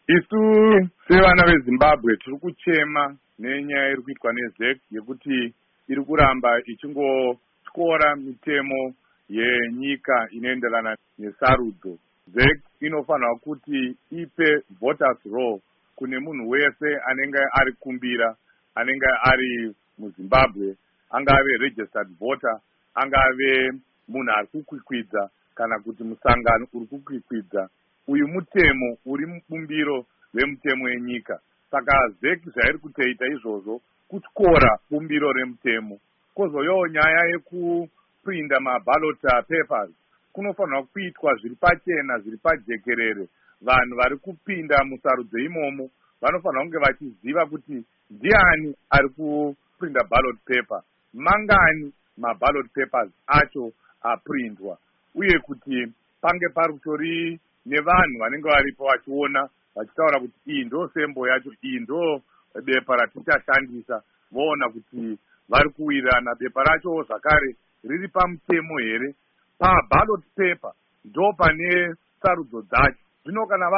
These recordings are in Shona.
Isu sevana veZimbabwe tiri kuchema nenyaya iri kuitwa neZEC yekuti iri kuramba ichingotyora mitemo yenyika inoenderana nesarudzo. ZEC inofanira kuti ipe voters roll kune munhu wese anenge ari kumbira, anenge ari muZimbabwe, angave registered voter, angave munhu ari kukwikwidza kana kuti musangano uri kukwikwidza. Uyu mutemo uri mubumbiro remutemo yenyika. Saka ZEC zvairi kutoita izvozvo kutyora bumbiro remutemo. Kozoyawo nyaya yekuprinda maballot papers kunofanira kuitwa zviri pachena, zviri pajekerere. Vanhu vari kupinda musarudzo imomo vanofanira kunge vachiziva kuti ndiani ari kuprinda ballot paper, mangani maballot papers acho aprindwa, uye kuti pange paritori nevanhu vanenge varipo vachiona vachitaura kuti iyi ndo sembo yacho, iyi ndo bepa ratichashandisa, voona kuti vari kuwirirana bepa racho zvakare riri pamutemo here. Paballot paper ndo pane sarudzo dzacho. Zvino kana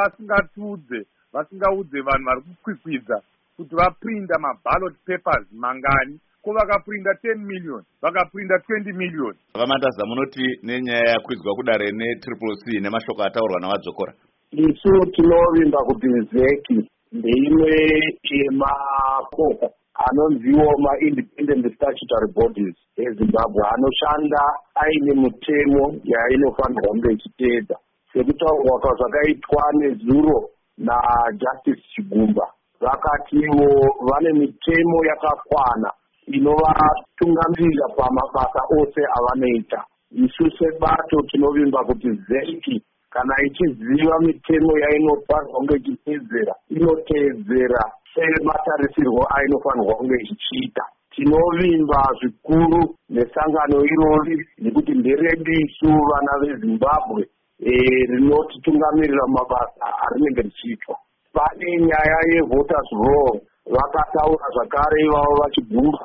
vasingaudze vanhu vari kukwikwidza kuti vaprinda maballot papers mangani, ko vakaprinda 10 million, vakaprinda 20 million. Vamandaza, munoti nenyaya yakwidzwa kudare neCCC nemashoko ataurwa navadzokora? Isu tinovimba kuti ZEC ndeimwe yemapoka anonziwo ma-independent statutory bodies eZimbabwe anoshanda aine mutemo yainofanirwa kunge ichiteedza, sekutaurwa kwazvakaitwa nezuro naJustice Chigumba. Vakatiwo vane mitemo yakakwana inovatungamirira pamabasa ose avanoita. Isu sebato tinovimba kuti ZEC kana ichiziva mitemo yainofanirwa kunge ichiteedzera, inoteedzera sematarisirwo ainofanirwa kunge ichiita. Tinovimba zvikuru nesangano irori nekuti nderedu isu vana veZimbabwe rinotitungamirira mabasa arinenge richiitwa. Pane nyaya yevoters roll vakataura zvakare ivavo vachigumba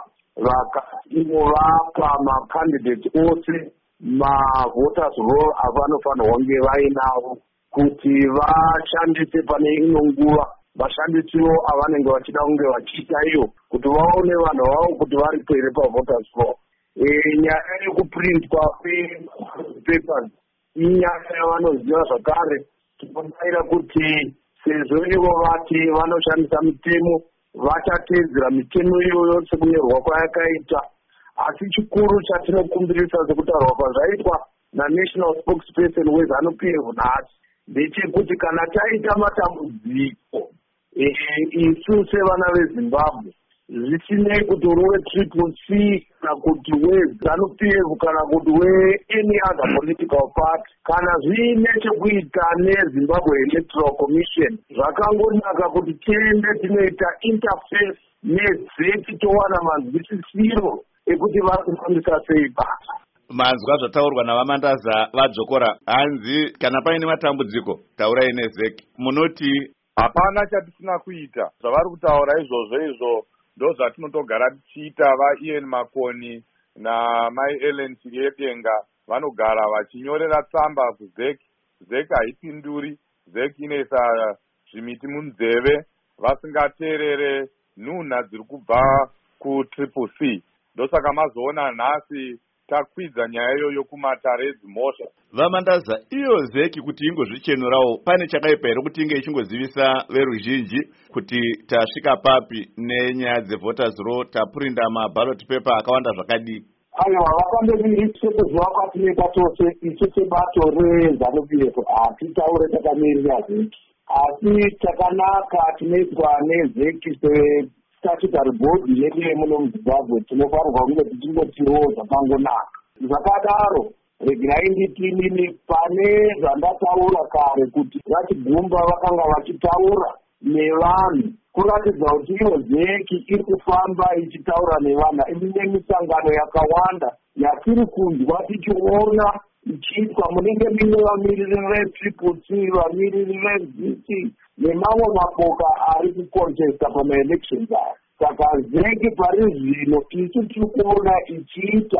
vakaivovapa macandidates ose mavoters roll avanofanirwa kunge vainawo kuti vashandise pane ino nguva, vashanditsiwo avanenge vachida kunge vachiita iyo kuti vaone vanhu vavo kuti vari pere pavoters roll. Nyaya yekuprintwa kwepapers inyaya yavanoziva zvakare. Tinodaira kuti sezvo ivo vati vanoshandisa mitemo, vachateedzera mitemo iyoyo sekunyorwa kwayakaita. Asi chikuru chatinokumbirisa sekutaurwa kwazvaitwa naNational Spokesperson weZANU-PF nhasi ndechekuti kana taita matambudziko isu sevana veZimbabwe, zvisinei kuti uri weCCC kana kuti weZANU-PF kana kuti we-any other political party, kana zviine chekuita neZimbabwe Electoral Commission, zvakangonaka kuti tiende tinoita interface neZEC towana manzwisisiro ekuti vari kufambisa sei basa. Manzwa zvataurwa navamandaza vadzokora, hanzi kana paine matambudziko taurai neZEC. Munoti hapana chatisina kuita. Zvavari kutaura izvozvo ndo zvatinotogara tichiita. vaIan Makoni namai Ellen Chigedenga vanogara vachinyorera tsamba kuZEC. ZEC haipinduri. ZEC inoisa zvimiti munzeve vasingateerere nhunha dziri kubva kuCCC. Ndosaka mazoona nhasi takwidza nyaya iyoyo kumatarezi mhosva. Vamandaza, iyo ZEC kuti ingozvichenurawo, pane chakaipa here kuti inge ichingozivisa veruzhinji kuti tasvika papi nenyaya dzevoters roll, taprinda maballot paper akawanda zvakadii? Aiwa, vapamberi sekuzviva kwatinoita tose isu sebato reZANU-PF hatitaure takamirira ZEC, asi chakanaka tinoitwa neZEC statutory board yedu yemuno muZimbabwe tinofanirwa kunge tichingotiwo zvakangonaka. Zvakadaro regai nditini pane zvandataura kare kuti vachigumba vakanga vachitaura nevanhu kuratidza kuti iyo ZEC iri kufamba ichitaura nevanhu ine misangano yakawanda yatiri kunzwa tichiona ichiitwa munenge mine vamiriri veCCC, vamiriri veZEC nemamwe mapoka ari kukontesta pamaelections aya. Saka ZEC pari zvino isu tiri kuona ichiita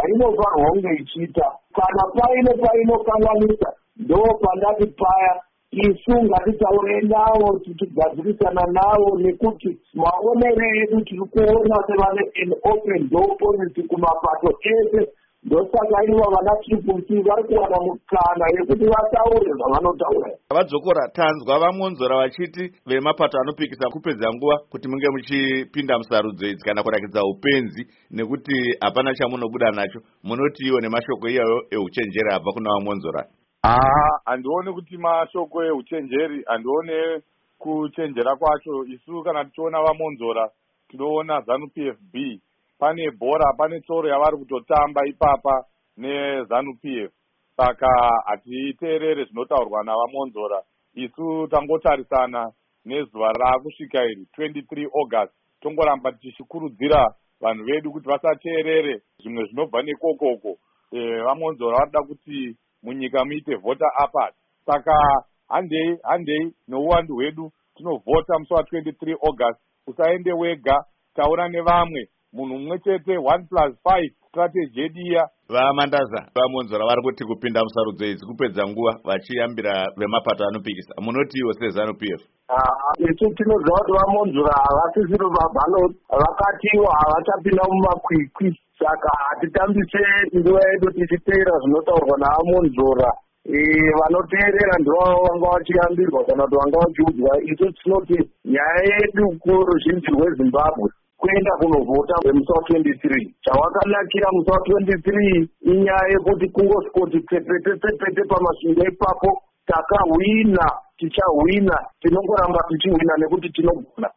zvainofanirwa kunge ichiita. Kana painokanganisa ndo pandati paya isu ngatitaure navo tichigadzirisana navo, nekuti maonere edu tiri kuona sevane an open door policy kumapato ese. Ndosaka ivo vana triple vari kuwana mukana yekuti vataure zvavanotaura. Vadzokora tanzwa vamonzora vachiti vemapato anopikisa kupedza nguva kuti munge muchipinda musarudzo idzi kana kurakidza upenzi nekuti hapana chamunobuda nacho. Munoti iwo nemashoko iyayo euchenjeri abva kuna vamonzora? Handioni kuti mashoko euchenjeri, handione kuchenjera kwacho. Isu kana tichiona vamonzora tinoona ZANU-PF B. Pane bhora, pane tsoro yavari kutotamba ipapa neZANU-PF. Saka hatiteerere zvinotaurwa navamonzora. Isu tangotarisana nezuva rakusvika iri 23 August. Tongoramba tichikurudzira vanhu vedu kuti vasateerere zvimwe zvinobva nekokoko. Vamonzora varida kuti munyika muite voter apart. Saka handei nouwandu hwedu tinovhota musi wa23 August. Usaende wega, taura nevamwe. Munhu mumwe chete 1+5 strategy yedu iya. Vamandaza vamonzora vari kuti kupinda musarudzo idzi kupedza nguva vachiyambira vemapato anopikisa. Munoti iwo seZANU-PF? Isu tinoziva kuti vamonzora havasisiri mabhaloti, vakatiwo havachapinda mumakwikwi. Saka hatitambise nguva yedu tichiteera zvinotaurwa navamonzora. Vanoteerera ndivo vanga vachiyambirwa kana kuti vanga vachiudzwa. Isu tinoti nyaya yedu kuruzhinji rweZimbabwe kuenda kunovhota musi wa23. Chawakanakira musi wa23 inyaya yekuti kungoswoti tsepete pamasvingo ipapo takahwina, tichahwina, tinongoramba tichihwina nekuti tinogona.